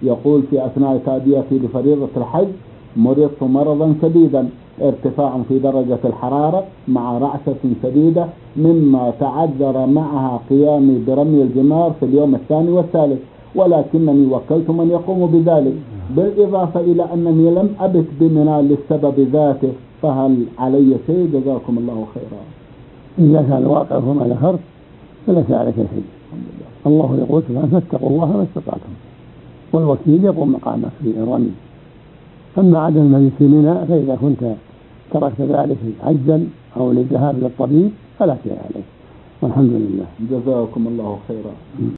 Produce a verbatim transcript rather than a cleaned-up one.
يقول في أثناء تأديتي لفريضة الحج مرضت مرضا شديدا، ارتفاع في درجة الحرارة مع رعشة شديدة، مما تعذر معها قيامي برمي الجمار في اليوم الثاني والثالث، ولكنني وكلت من يقوم بذلك، بالإضافة إلى أنني لم أبت بمنى للسبب ذاته، فهل علي شيء؟ جزاكم الله خيرا. إذا كان الواقع كما ذكرت فليس عليك شيء. الله يقول فاتقوا الله ما استطعتم، والوكيل يقوم مقامك في الرمي. أما عدم المبيت في منى فإذا كنت تركت ذلك عجزا أو للذهاب للطبيب فلا شيء عليك، والحمد لله. جزاكم الله خيرا.